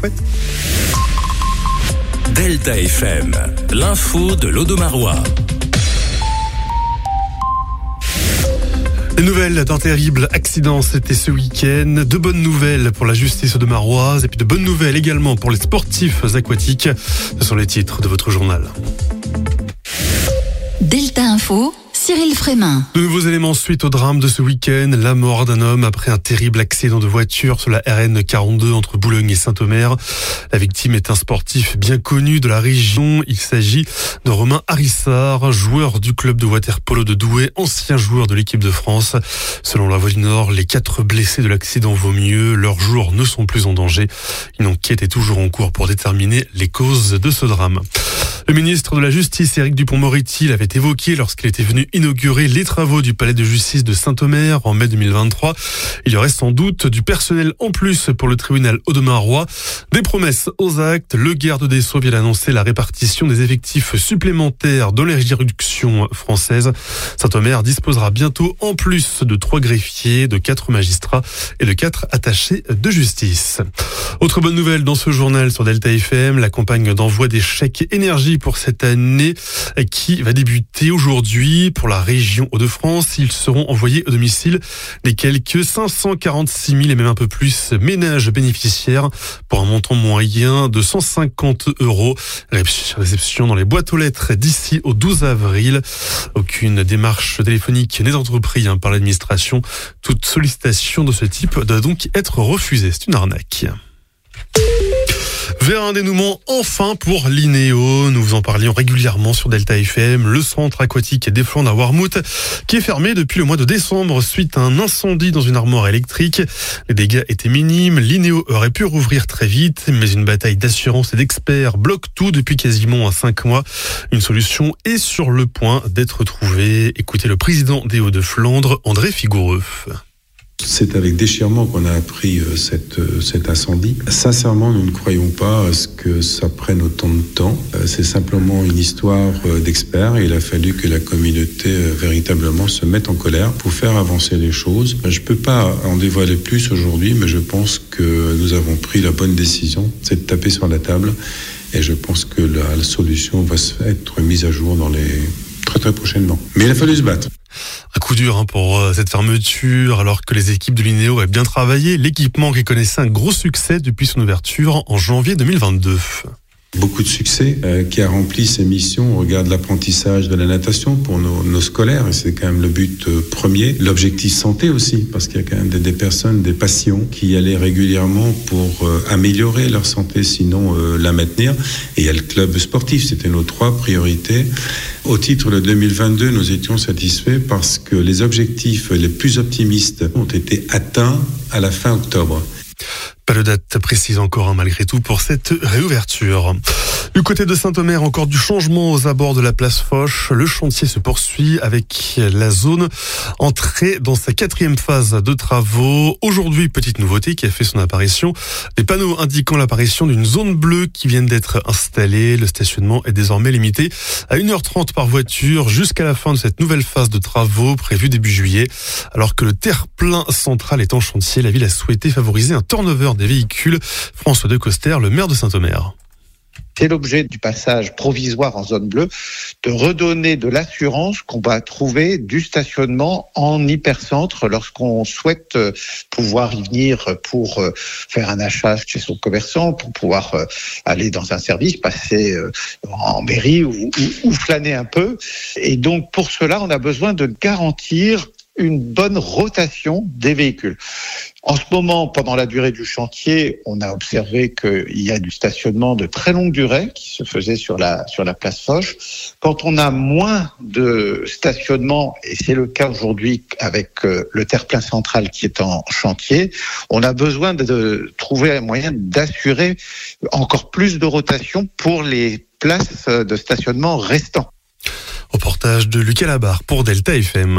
chouette. Delta FM, l'info de l'Audomarois. Les nouvelles d'un terrible accident, c'était ce week-end. De bonnes nouvelles pour la justice audomaroise et puis de bonnes nouvelles également pour les sportifs aquatiques. Ce sont les titres de votre journal. Delta Info, Cyril Frémin. De nouveaux éléments suite au drame de ce week-end. La mort d'un homme après un terrible accident de voiture sur la RN 42 entre Boulogne et Saint-Omer. La victime est un sportif bien connu de la région. Il s'agit de Romain Harissard, joueur du club de water-polo de Douai, ancien joueur de l'équipe de France. Selon la Voix du Nord, les 4 blessés de l'accident vaut mieux. Leurs jours ne sont plus en danger. Une enquête est toujours en cours pour déterminer les causes de ce drame. Le ministre de la Justice, Éric Dupond-Moretti, l'avait évoqué lorsqu'il était venu inaugurer les travaux du palais de justice de Saint-Omer en mai 2023. Il y aurait sans doute du personnel en plus pour le tribunal audomarois. Des promesses aux actes. Le garde des Sceaux vient d'annoncer la répartition des effectifs supplémentaires dans les juridictions françaises. Saint-Omer disposera bientôt en plus de 3 greffiers, de 4 magistrats et de 4 attachés de justice. Autre bonne nouvelle dans ce journal sur Delta FM, la campagne d'envoi des chèques énergie pour cette année qui va débuter aujourd'hui pour la région Hauts-de-France. Ils seront envoyés au domicile des quelques 546 000 et même un peu plus ménages bénéficiaires pour un montant moyen de 150 €. Réception dans les boîtes aux lettres d'ici au 12 avril. Aucune démarche téléphonique n'est entreprise par l'administration. Toute sollicitation de ce type doit donc être refusée. C'est une arnaque. Vers un dénouement enfin pour l'INEO. Nous vous en parlions régulièrement sur Delta FM. Le centre aquatique des Flandres à Warmouth qui est fermé depuis le mois de décembre suite à un incendie dans une armoire électrique. Les dégâts étaient minimes. L'INEO aurait pu rouvrir très vite, mais une bataille d'assurance et d'experts bloque tout depuis quasiment 5 mois. Une solution est sur le point d'être trouvée. Écoutez le président des Hauts-de-Flandre, André Figoureux. C'est avec déchirement qu'on a appris cet incendie. Sincèrement, nous ne croyons pas à ce que ça prenne autant de temps. C'est simplement une histoire d'experts et il a fallu que la communauté véritablement se mette en colère pour faire avancer les choses. Je ne peux pas en dévoiler plus aujourd'hui, mais je pense que nous avons pris la bonne décision, c'est de taper sur la table et je pense que la solution va être mise à jour dans les très prochainement. Mais il a fallu se battre. Un coup dur pour cette fermeture, alors que les équipes de l'INEO avaient bien travaillé. L'équipement qui connaissait un gros succès depuis son ouverture en janvier 2022. Beaucoup de succès, qui a rempli ses missions au regard de l'apprentissage de la natation pour nos scolaires, et c'est quand même le but premier. L'objectif santé aussi, parce qu'il y a quand même des personnes, des patients qui y allaient régulièrement pour améliorer leur santé, sinon la maintenir. Et il y a le club sportif, c'était nos 3 priorités. Au titre de 2022, nous étions satisfaits parce que les objectifs les plus optimistes ont été atteints à la fin octobre. Pas de date précise encore malgré tout pour cette réouverture. Du côté de Saint-Omer, encore du changement aux abords de la place Foch. Le chantier se poursuit avec la zone entrée dans sa 4e phase de travaux. Aujourd'hui, petite nouveauté qui a fait son apparition. Des panneaux indiquant l'apparition d'une zone bleue qui viennent d'être installée. Le stationnement est désormais limité à 1h30 par voiture jusqu'à la fin de cette nouvelle phase de travaux prévue début juillet. Alors que le terre-plein central est en chantier, la ville a souhaité favoriser un turnover des véhicules. François Decoster, le maire de Saint-Omer. C'est l'objet du passage provisoire en zone bleue, de redonner de l'assurance qu'on va trouver du stationnement en hypercentre lorsqu'on souhaite pouvoir y venir pour faire un achat chez son commerçant, pour pouvoir aller dans un service, passer en mairie ou flâner un peu. Et donc pour cela, on a besoin de garantir une bonne rotation des véhicules. En ce moment, pendant la durée du chantier, on a observé qu'il y a du stationnement de très longue durée qui se faisait sur la place Foch. Quand on a moins de stationnement, et c'est le cas aujourd'hui avec le terre-plein central qui est en chantier, on a besoin de trouver un moyen d'assurer encore plus de rotation pour les places de stationnement restants. Reportage de Lucas Labarre pour Delta FM.